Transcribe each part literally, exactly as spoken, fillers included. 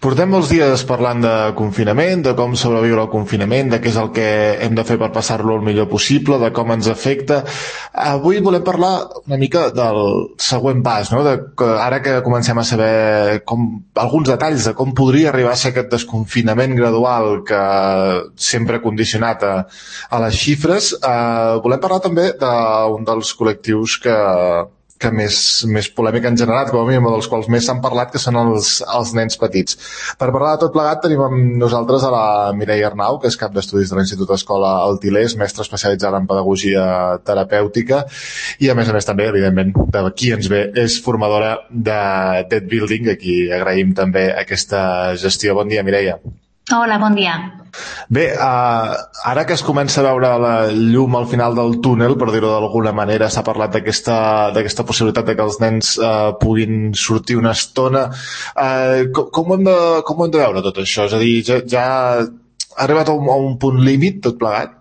Portem molts dies parlant de confinament, de com sobreviure al confinament, de què és el que hem de fer per passar-lo el millor possible, de com ens afecta. Avui volem parlar una mica del següent pas, no? De que ara que comencem a saber com, alguns detalls de com podria arribar a ser aquest desconfinament gradual que sempre ha condicionat a, a les xifres, eh, volem parlar també d'un dels col·lectius que... que més, més polèmica han generat, com a mínim dels quals més s'han parlat, que són els, els nens petits. Per parlar de tot plegat tenim amb nosaltres a la Mireia Arnau, que és cap d'estudis de l'Institut Escola El Til·lers, mestra especialitzada en pedagogia terapèutica, i a més a més també, evidentment, d'aquí ens ve, és formadora de Dead Building, a qui agraïm també aquesta gestió. Bon dia, Mireia. Hola, bon dia. Bé, uh, ara que es comença a veure la llum al final del túnel, per dir-ho d'alguna manera, s'ha parlat d'aquesta possibilitat de que els nens uh, puguin sortir una estona. Uh, com, com, ho hem de, com ho hem de veure tot això? És a dir, ja, ja ha arribat a un, a un punt límit tot plegat?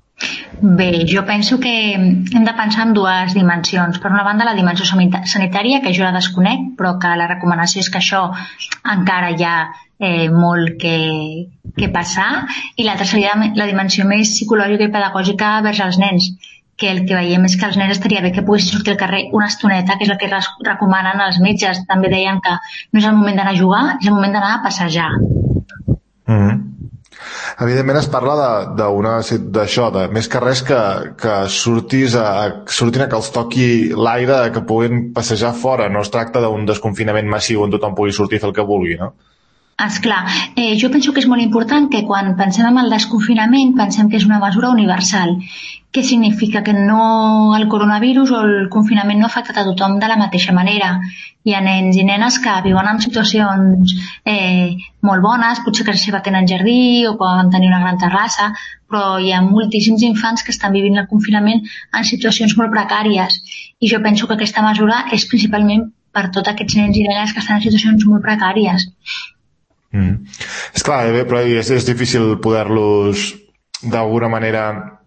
Bé, jo penso que hem de pensar en dues dimensions. Per una banda, la dimensió sanitària, que jo la desconec, però que la recomanació és que això encara hi ha eh, molt que, que passar, i l'altra seria la dimensió més psicològica i pedagògica vers els nens, que el que veiem és que els nens estaria bé que poguessin sortir al carrer una estoneta, que és el que recomanen els metges. També deien que no és el moment d'anar a jugar, és el moment d'anar a passejar. Mm-hmm. Evidentment es parla d'això, de, de més que res que, que surtis a, surtin a que els toqui l'aire, que puguin passejar fora. No es tracta d'un desconfinament massiu on tothom pugui sortir i fer el que vulgui, no? Esclar, eh, jo penso que és molt important que quan pensem en el desconfinament pensem que és una mesura universal. Què significa? Que no el coronavirus o el confinament no ha afectat a tothom de la mateixa manera. Hi ha nens i nenes que viuen en situacions eh, molt bones, potser que seva tenen jardí o poden tenir una gran terrassa, però hi ha moltíssims infants que estan vivint el confinament en situacions molt precàries. I jo penso que aquesta mesura és principalment per tots aquests nens i nenes que estan en situacions molt precàries. Mm. És clar, però és, és difícil poder-los d'alguna manera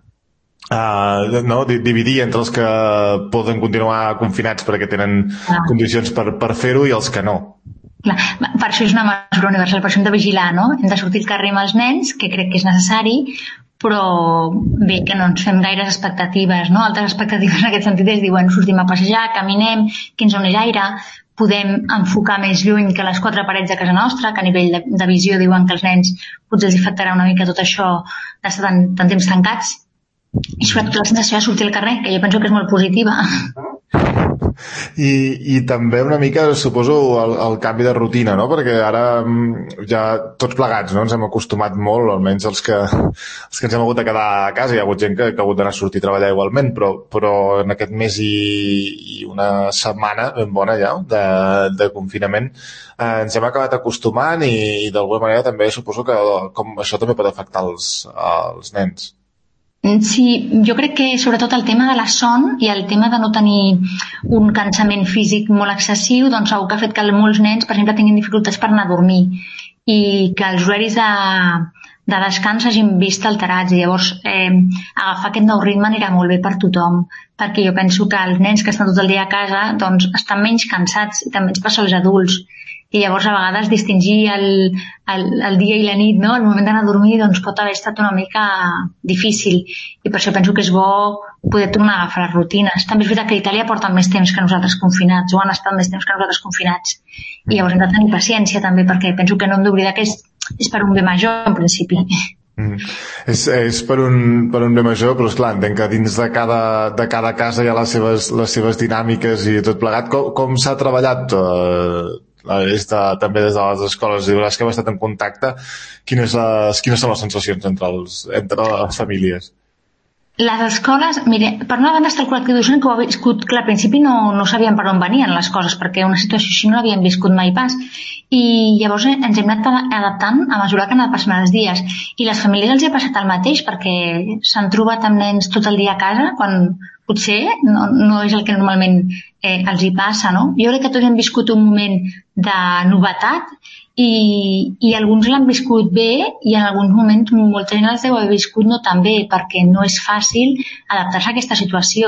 uh, no, dividir entre els que poden continuar confinats perquè tenen ah. condicions per, per fer-ho i els que no. Clar, per això és una mesura universal, per això hem de vigilar, no? Hem de sortir al carrer amb els nens, que crec que és necessari, però bé, que no ens fem gaires expectatives, no? Altres expectatives en aquest sentit és dir, bueno, sortim a passejar, caminem, que ens doni l'aire, podem enfocar més lluny que les quatre parets de casa nostra, que a nivell de, de visió diuen que els nens potser els afectarà una mica tot això d'estar tant, tant temps tancats, i sobretot la sensació de sortir al carrer, que jo penso que és molt positiva. I, i també una mica, suposo, el, el canvi de rutina, no? Perquè ara ja tots plegats, no? Ens hem acostumat molt, almenys els que, els que ens hem hagut de quedar a casa. Hi ha hagut gent que, que ha hagut d'anar a sortir a treballar igualment, però, però en aquest mes i, i una setmana ben bona ja de, de confinament eh, ens hem acabat acostumant i, i d'alguna manera també suposo que com això també pot afectar els, els nens. Sí, jo crec que sobretot el tema de la son i el tema de no tenir un cansament físic molt excessiu, doncs segur que ha fet que molts nens, per exemple, tinguin dificultats per anar a dormir i que els horaris de, de descans hagin vist alterats, i llavors eh, agafar aquest nou ritme anirà molt bé per tothom, perquè jo penso que els nens que estan tot el dia a casa doncs estan menys cansats, i també ens passa als adults. I llavors a vegades distingir el, el, el dia i la nit, no? El moment d'anar a dormir doncs, pot haver estat una mica difícil, i per això penso que és bo poder tornar a agafar les rutines. També és veritat que a Itàlia porten més temps que nosaltres confinats, o han estat més temps que nosaltres confinats, i llavors hem de tenir paciència també, perquè penso que no hem d'oblidar que és, és per un bé major en principi. Mm. És, és per, un, per un bé major, però esclar, entenc que dins de cada, de cada casa hi ha les seves, les seves dinàmiques i tot plegat. Com, com s'ha treballat eh, des de, també des de les escoles? I veuràs que heu estat en contacte. Quines, les, quines són les sensacions entre, els, entre les famílies? Les escoles, mire, per una banda està el col·lectiu docent, que ho ha viscut, que al principi no, no sabien per on venien les coses, perquè una situació així no l'havien viscut mai pas, i llavors ens hem anat adaptant a mesura que han anat passant els dies, i les famílies els ha passat el mateix, perquè s'han trobat amb nens tot el dia a casa, quan potser no, no és el que normalment eh, els hi passa, no? Jo crec que tots hem viscut un moment de novetat, i, i alguns l'han viscut bé, i en alguns moments molta gent els deu haver viscut no tan bé, perquè no és fàcil adaptar-se a aquesta situació.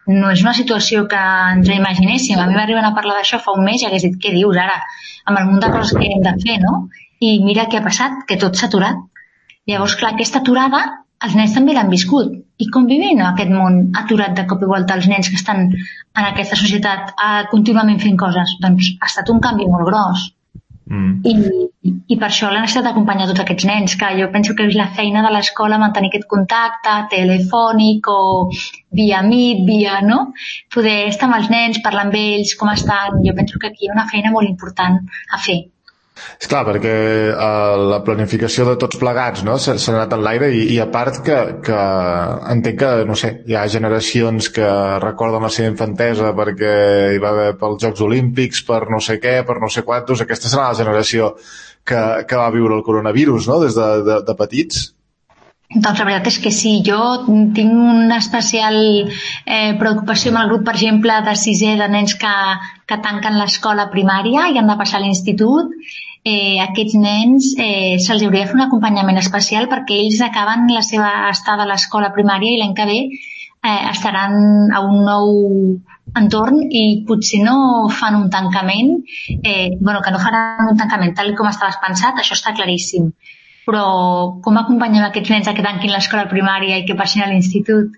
no és una situació que ens imaginéssim. A mi m'arriben a parlar d'això fa un mes i hagués dit, què dius ara? Amb el munt de coses que hem de fer, no? I mira què ha passat, que tot s'ha aturat. Llavors, clar, aquesta aturada els nens també l'han viscut. I com vivim en aquest món aturat de cop i volta els nens que estan en aquesta societat uh, contínuament fent coses? Doncs ha estat un canvi molt gros. Mm. I, I per això la necessitat d'acompanyar tots aquests nens, que jo penso que és la feina de l'escola mantenir aquest contacte telefònic o via Meet, via, no? Poder estar amb els nens, parlar amb ells, com estan. Jo penso que aquí hi ha una feina molt important a fer. És clar, perquè uh, la planificació de tots plegats, no?, s'ha anat en l'aire i, i a part que, que entenc que, no sé, hi ha generacions que recorden la seva infantesa perquè hi va haver pels Jocs Olímpics, per no sé què, per no sé quantos. Aquesta serà la generació que, que va viure el coronavirus, no?, des de, de, de petits. Doncs la veritat és que sí, jo tinc una especial eh, preocupació amb el grup, per exemple, de sisè de nens que, que tanquen l'escola primària i han de passar a l'institut. Eh, aquests nens eh, se'ls hauria de fer un acompanyament especial perquè ells acaben la seva estada a l'escola primària i l'any que ve eh, estaran a un nou entorn i potser no fan un tancament, eh, bueno, que no faran un tancament tal com estaves pensat, això està claríssim. Però com acompanyem aquests nens a que tanquin l'escola primària i que passin a l'institut?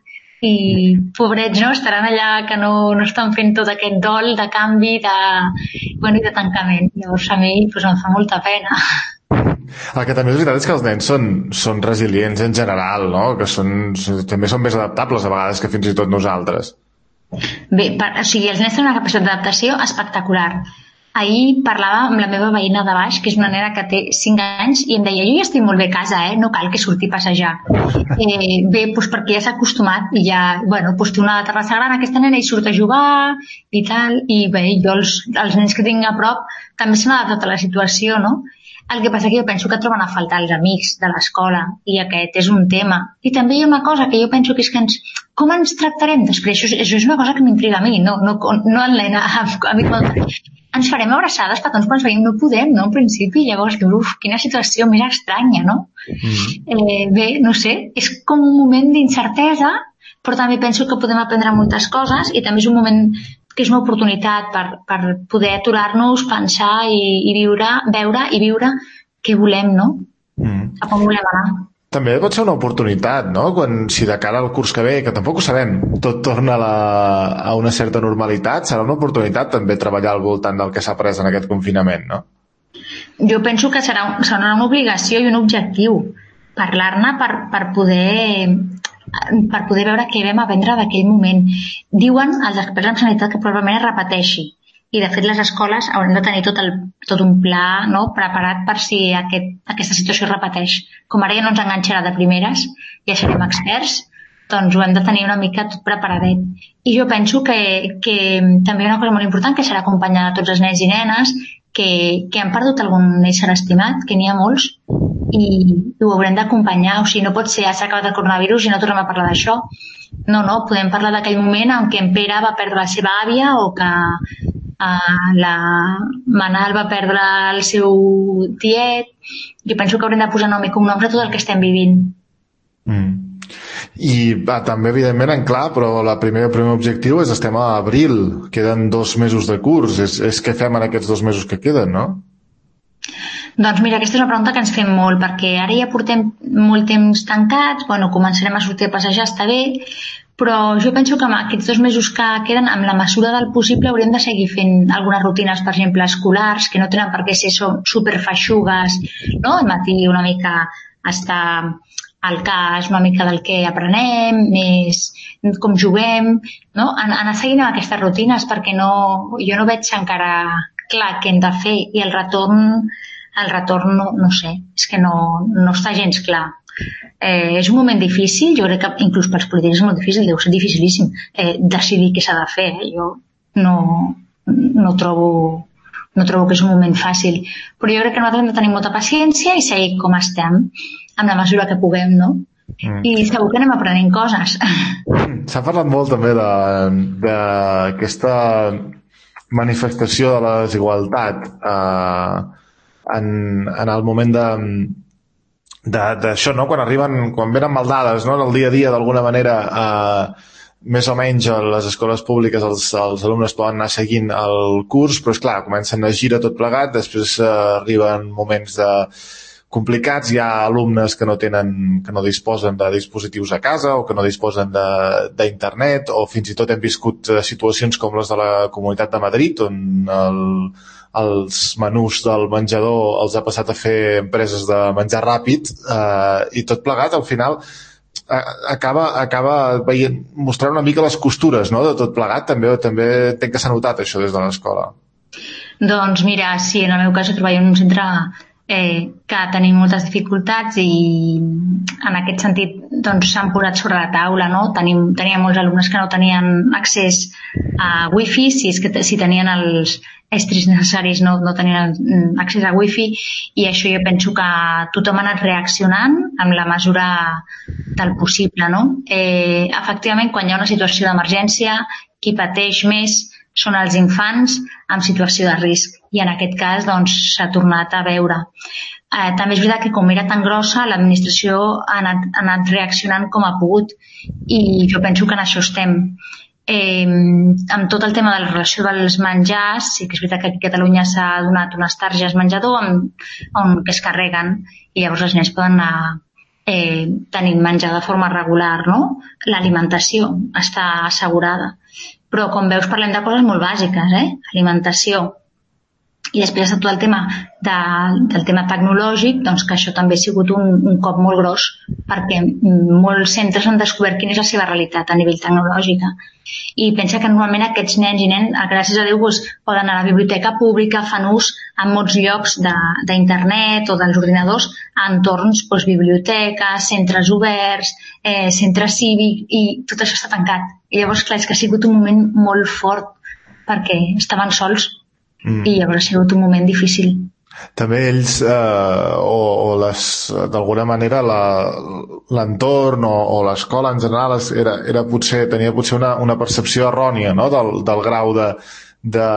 I pobrets, no? Estaran allà que no, no estan fent tot aquest dol de canvi de, bueno, i de tancament. Llavors a mi pues, em fa molta pena. El que també és veritat és que els nens són, són resilients en general, no? Que són, també són més adaptables a vegades que fins i tot nosaltres. Bé, per, o sigui, els nens tenen una capacitat d'adaptació espectacular. Ahir parlava amb la meva veïna de baix, que és una nena que té cinc anys, i em deia, jo ja estic molt bé a casa, eh? No cal que surti a passejar. Eh, bé, doncs perquè ja s'ha acostumat i ja, bueno, doncs té una terrassa gran aquesta nena i surt a jugar i tal, i bé, jo els, els nens que tinc a prop també s'han adaptat a la situació, no? El que passa que jo penso que troben a faltar els amics de l'escola i aquest és un tema. I també hi ha una cosa que jo penso que és que ens... Com ens tractarem després? Això, això és una cosa que m'intriga a mi, no, no, no en l'Ena, a, a mi ens farem abraçades petons quan ens veiem, no podem, no, en principi, llavors, uf, quina situació més estranya, no? Mm-hmm. Eh, bé, no sé, és com un moment d'incertesa, però també penso que podem aprendre moltes coses i també és un moment que és una oportunitat per, per poder aturar-nos, pensar i, i viure, veure i viure què volem, no? Mm. Cap on volem anar. També pot ser una oportunitat, no? Quan, si de cara al curs que ve, que tampoc ho sabem, tot torna a, la, a una certa normalitat, serà una oportunitat també treballar al voltant del que s'ha après en aquest confinament, no? Jo penso que serà, serà una obligació i un objectiu parlar-ne per, per poder per poder veure què vam aprendre d'aquell moment. Diuen els experts en sanitat que probablement es repeteixi. I, de fet, les escoles haurem de tenir tot, el, tot un pla, no?, preparat per si aquest, aquesta situació es repeteix. Com ara ja no ens enganxarà de primeres, ja serem experts, doncs ho hem de tenir una mica tot preparadet. I jo penso que, que també hi ha una cosa molt important, que serà acompanyar tots els nens i nenes que, que han perdut algun ésser estimat, que n'hi ha molts, i, i ho haurem d'acompanyar. O sigui, no pot ser, ja s'ha acabat el coronavirus i no tornem a parlar d'això. No, no, podem parlar d'aquell moment en què en Pere va perdre la seva àvia o que Uh, la Manal va perdre el seu tiet. Jo penso que haurem de posar nom i cognoms a tot el que estem vivint. Mm. I va, també evidentment en clar, però la primera, el primer objectiu és estem a abril, queden dos mesos de curs, és, és què fem en aquests dos mesos que queden, no? Doncs mira, aquesta és una pregunta que ens fem molt, perquè ara ja portem molt temps tancats, bueno, començarem a sortir a passejar, està bé, però jo penso que amb aquests dos mesos que queden, amb la mesura del possible, hauríem de seguir fent algunes rutines, per exemple, escolars, que no tenen per què ser superfeixugues, no? Al matí una mica estar al cas, una mica del que aprenem, més com juguem, no? Anar seguint amb aquestes rutines, perquè no, jo no veig encara clar què hem de fer, i el retorn, el retorn no, no sé, és que no, no està gens clar. Eh, és un moment difícil, jo crec que inclús pels polítics és molt difícil, deu ser dificilíssim eh, decidir què s'ha de fer, eh? Jo no, no, trobo, no trobo que és un moment fàcil, però jo crec que nosaltres hem de tenir molta paciència i seguir com estem, amb la mesura que puguem, no? Mm. I segur que anem aprenent coses. S'ha parlat molt també d'aquesta manifestació de la desigualtat eh, en, en el moment de d'això, no? Quan arriben, quan venen maldades, no? En el dia a dia, d'alguna manera, eh, més o menys a les escoles públiques els, els alumnes poden anar seguint el curs, però és clar, comencen a girar tot plegat, després eh, arriben moments de complicats, hi ha alumnes que no tenen, que no disposen de dispositius a casa o que no disposen d'internet, o fins i tot hem viscut situacions com les de la Comunitat de Madrid, on el, els menús del menjador els ha passat a fer empreses de menjar ràpid, eh, i tot plegat al final acaba, acaba veient, mostrant una mica les costures, no?, de tot plegat. També, també entenc que s'ha notat això des de l'escola. Doncs mira, sí, en el meu cas jo treballo en un centre Eh, que tenim moltes dificultats i en aquest sentit doncs s'han posat sobre la taula, no? Tenim, teníem molts alumnes que no tenien accés a wifi, si és que si tenien els estris necessaris no, no tenien accés a wifi, i això jo penso que tothom ha anat reaccionant amb la mesura del possible, no? Eh, efectivament, quan hi ha una situació d'emergència, qui pateix més són els infants en situació de risc, i en aquest cas doncs, s'ha tornat a veure. Eh, també és veritat que com era tan grossa, l'administració ha anat, ha anat reaccionant com ha pogut, i jo penso que en això estem. Eh, amb tot el tema de la relació dels menjars, sí que és veritat que aquí a Catalunya s'ha donat unes targes menjador on, on que es carreguen, i llavors els nens poden anar eh, tenint menjar de forma regular, no? L'alimentació està assegurada. Però, com veus, parlem de coses molt bàsiques, eh? Alimentació. I després està tot el tema de, del tema tecnològic, doncs que això també ha sigut un, un cop molt gros, perquè molts centres han descobert quina és la seva realitat a nivell tecnològic. I pensa que normalment aquests nens i nens, gràcies a Déu, doncs, poden anar a la biblioteca pública, fan ús en molts llocs d'internet o dels ordinadors a entorns doncs, biblioteques, centres oberts, eh, centres cívics, i tot això està tancat. I llavors, clar, és que ha sigut un moment molt fort perquè estaven sols. Mm. I llavors ha sigut un moment difícil. També ells, eh, o, o les, d'alguna manera, l'entorn o, o l'escola en general era, era potser, tenia potser una, una percepció errònia, no?, del, del grau de, de,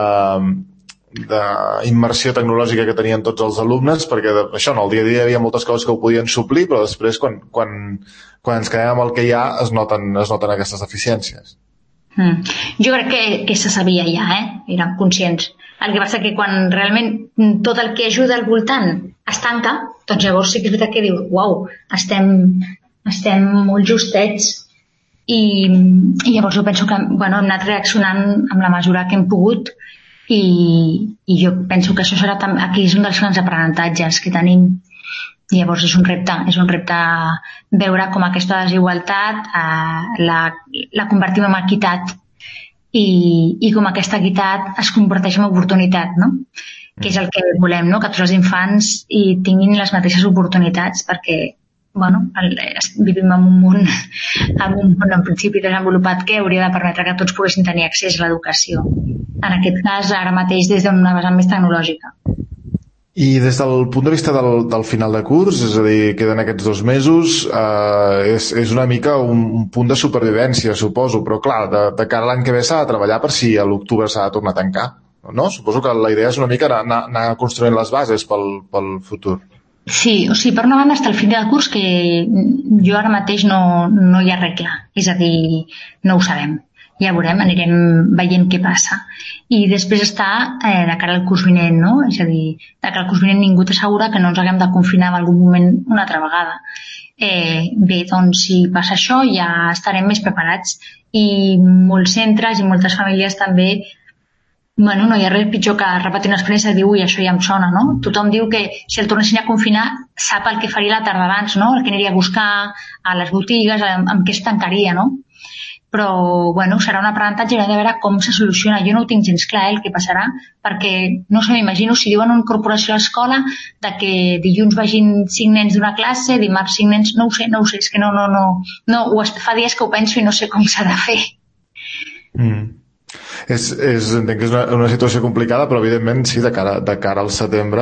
de immersió tecnològica que tenien tots els alumnes, perquè de, això, en el dia a dia hi havia moltes coses que ho podien suplir, però després, quan, quan, quan ens quedem amb el que hi ha, es noten, es noten aquestes deficiències. Mm. Jo crec que, que se sabia ja, eh? Érem conscients. El que passa que quan realment tot el que ajuda al voltant es tanca, doncs llavors sí que és veritat que diu, uau, estem, estem molt justets. I, i llavors jo penso que bueno, hem anat reaccionant amb la mesura que hem pogut, i, i jo penso que això serà tam- aquí és un dels grans aprenentatges que tenim. I llavors és un repte, és un repte veure com aquesta desigualtat eh, la, la convertim en equitat, i, i com aquesta equitat es converteix en oportunitat, no? Que és el que volem, no? Que tots els infants hi tinguin les mateixes oportunitats, perquè bueno, el, vivim en un món en un món en principi desenvolupat que hauria de permetre que tots poguessin tenir accés a l'educació. En aquest cas, ara mateix des d'una vessant més tecnològica. I des del punt de vista del, del final de curs, és a dir, queden aquests dos mesos, eh, és, és una mica un, un punt de supervivència, suposo, però clar, de, de cara a l'any que ve s'ha de treballar per si a l'octubre s'ha de tornar a tancar, no? Suposo que la idea és una mica anar, anar construint les bases pel, pel futur. Sí, o sigui, per una banda està el final de curs que jo ara mateix no, no hi ha res clar, és a dir, no ho sabem. Ja veurem, anirem veient què passa. I després està eh, de cara al curs vinent, no? És a dir, de cara al curs vinent ningú t'assegura que no ens haguem de confinar en algun moment una altra vegada. Eh, bé, doncs si passa això ja estarem més preparats, i molts centres i moltes famílies també, bueno, no hi ha res pitjor que repetir una experiència i dir, ui, això ja em sona, no? Tothom diu que si el tornessin a confinar sap el que faria la tarda abans, no? El que aniria a buscar a les botigues, amb, amb què es tancaria, no? Però, bueno, serà un aprenentatge de veure com se soluciona. Jo no ho tinc gens clar, eh, el que passarà, perquè, no sé, m'imagino, si diuen una incorporació a l'escola de que dilluns vagin cinc nens d'una classe, dimarts cinc nens, no ho sé, no ho sé, és que no, no, no, no, ho fa dies que ho penso i no sé com s'ha de fer. Mm. És, és, entenc que és una, una situació complicada, però evidentment, sí, de cara, de cara al setembre,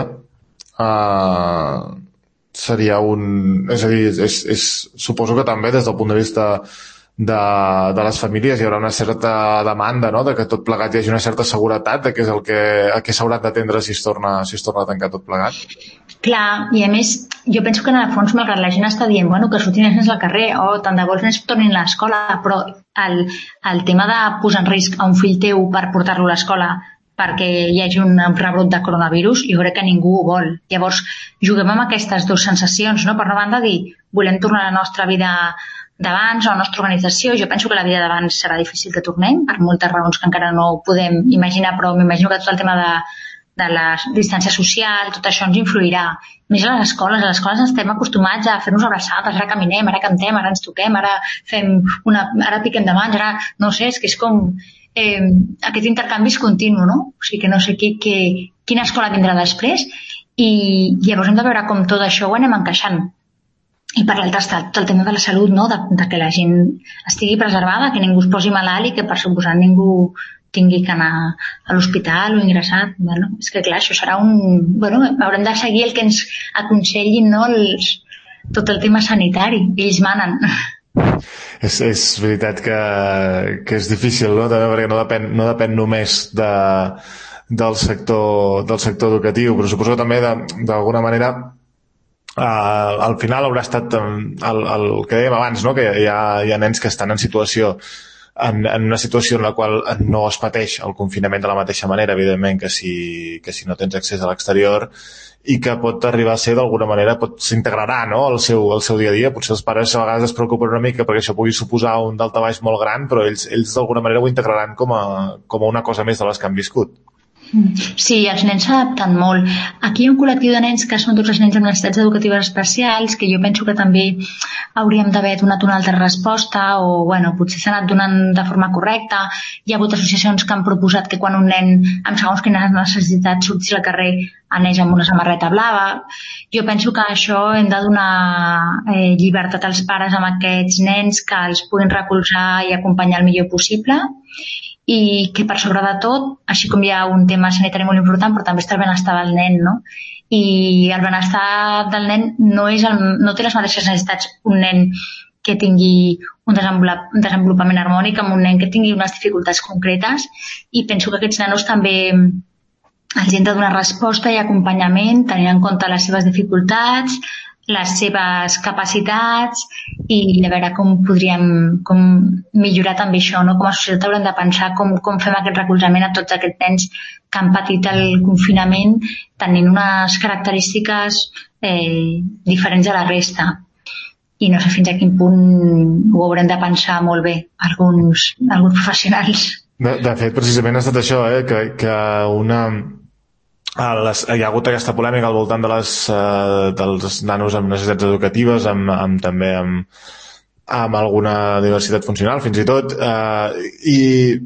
uh, seria un... És a dir, és, és, suposo que també des del punt de vista de, de les famílies hi haurà una certa demanda, no?, de que tot plegat hi hagi una certa seguretat de què és el que, el que s'haurà d'atendre si es torna, si es torna a tancar tot plegat. Clar, i a més jo penso que en el fons, malgrat la gent està dient bueno, que surtin els nens al carrer o tant de bo els nens tornin a l'escola, però el, el tema de posar en risc a un fill teu per portar-lo a l'escola perquè hi hagi un rebrot de coronavirus, jo crec que ningú ho vol. Llavors, juguem amb aquestes dues sensacions, no? Per una banda, dir, volem tornar a la nostra vida d'abans, a la nostra organització. Jo penso que la vida d'abans serà difícil que tornem, per moltes raons que encara no podem imaginar, però m'imagino que tot el tema de, de la distància social, tot això ens influirà. Més a les escoles, a les escoles estem acostumats a fer-nos abraçades, ara caminem, ara cantem, ara ens toquem, ara fem una, ara piquem de mans, ara, no sé, és que és com eh, aquest intercanvi és continu, no? O sigui que no sé qui, que, quina escola vindrà després i llavors hem de veure com tot això ho anem encaixant. I per l'altre està tot el tema de la salut, no? de, de que la gent estigui preservada, que ningú es posi malalt i que per suposar ningú tingui que anar a l'hospital o ingressat. Bueno, és que clar, això serà un... Bueno, haurem de seguir el que ens aconsellin, no? Els... tot el tema sanitari, ells manen. És, és veritat que, que és difícil, no? També perquè no depèn, no depèn només de, del, sector, del sector educatiu, però suposo que també d'alguna manera Uh, al final haurà estat um, el, el que dèiem abans, no? Que hi ha, hi ha nens que estan en situació en, en una situació en la qual no es pateix el confinament de la mateixa manera, evidentment, que si, que si no tens accés a l'exterior i que pot arribar a ser d'alguna manera, pot s'integrarà, no? al, seu, al seu dia a dia. Potser els pares a vegades es preocupen una mica perquè això pugui suposar un daltabaix molt gran, però ells, ells d'alguna manera ho integraran com a, com a una cosa més de les que han viscut. Sí, els nens s'adapten molt. Aquí hi ha un col·lectiu de nens que són tots els nens amb necessitats educatives especials, que jo penso que també hauríem d'haver donat una altra resposta o, bueno, potser s'ha anat donant de forma correcta. Hi ha hagut associacions que han proposat que quan un nen amb segons quines necessitats surti al carrer anés amb una samarreta blava. Jo penso que això hem de donar eh, llibertat als pares amb aquests nens, que els puguin recolzar i acompanyar el millor possible, i que per sobre de tot, així com hi ha un tema sanitari molt important, però també està el benestar del nen, no? I el benestar del nen no, és el, no té les mateixes necessitats un nen que tingui un desenvolupament harmònic amb un nen que tingui unes dificultats concretes, i penso que aquests nanos també els hem de donar resposta i acompanyament tenint en compte les seves dificultats, les seves capacitats i a veure com podríem com millorar també això, no? Com a societat haurem de pensar com, com fem aquest recolzament a tots aquests nens que han patit el confinament tenint unes característiques eh, diferents a la resta. I no sé fins a quin punt ho haurem de pensar molt bé alguns, alguns professionals. De, de fet, precisament ha estat això, eh? que, que una... Les, hi ha hagut aquesta polèmica al voltant de les, uh, dels nanos amb necessitats educatives, amb, amb també amb, amb alguna diversitat funcional, fins i tot, uh, i,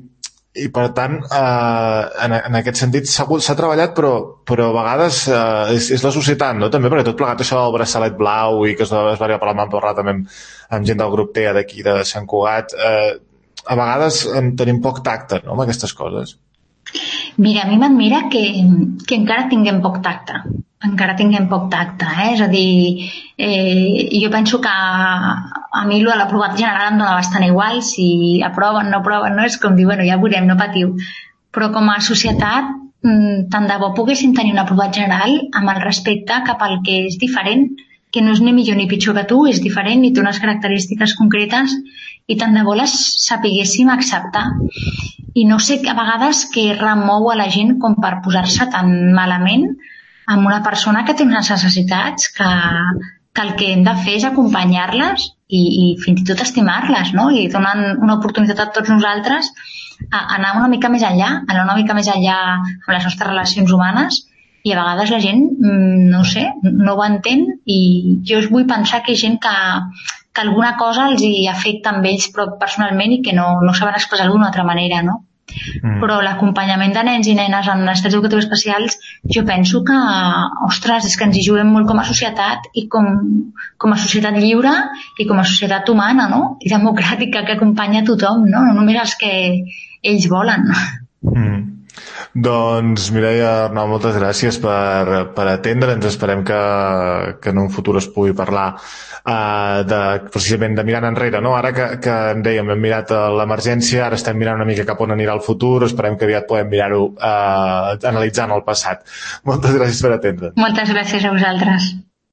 i per tant, uh, en, en aquest sentit s'ha treballat, però, però a vegades uh, és, és la societat, no? També, perquè tot plegat això del braçalet blau i que es va arribar a parlar, parlar també amb, amb gent del grup T E A d'aquí de Sant Cugat, uh, a vegades en tenim poc tacte, no?, amb aquestes coses. Mira, a mi m'admira que, que encara tinguem poc tacte, encara tinguem poc tacte, eh? És a dir, eh, jo penso que a, a mi l'aprovat general em dona bastant igual, si aproven, no aproven, no? És com dir, bueno, ja veurem, no patiu. Però com a societat, tant de bo poguéssim tenir un aprovat general amb el respecte cap al que és diferent, que no és ni millor ni pitjor que tu, és diferent i té unes característiques concretes i tant de bo les sapiguéssim acceptar. I no sé a vegades què remou a la gent com per posar-se tan malament amb una persona que té unes necessitats que, que el que hem de fer és acompanyar-les i, i fins i tot estimar-les, no? I donant una oportunitat a tots nosaltres a anar una mica més enllà, anar una mica més enllà amb les nostres relacions humanes, i a vegades la gent, no sé, no ho entén, i jo vull pensar que hi ha gent que, que alguna cosa els hi afecta amb ells personalment i que no, no saben expressar-ho d'una altra manera, no? Mm. Però l'acompanyament de nens i nenes amb necessitats educatives especials, jo penso que, ostres, és que ens hi juguem molt com a societat i com, com a societat lliure i com a societat humana, no? I democràtica, que acompanya tothom, no? No només els que ells volen. Mm. Doncs Mireia Arnau, moltes gràcies per, per atendre'ns. Esperem que, que en un futur es pugui parlar uh, de, precisament de mirant enrere, no? Ara que, que en dèiem, hem mirat l'emergència, ara estem mirant una mica cap on anirà el futur, esperem que aviat podem mirar-ho uh, analitzant el passat. Moltes gràcies per atendre'ns. Moltes gràcies a vosaltres.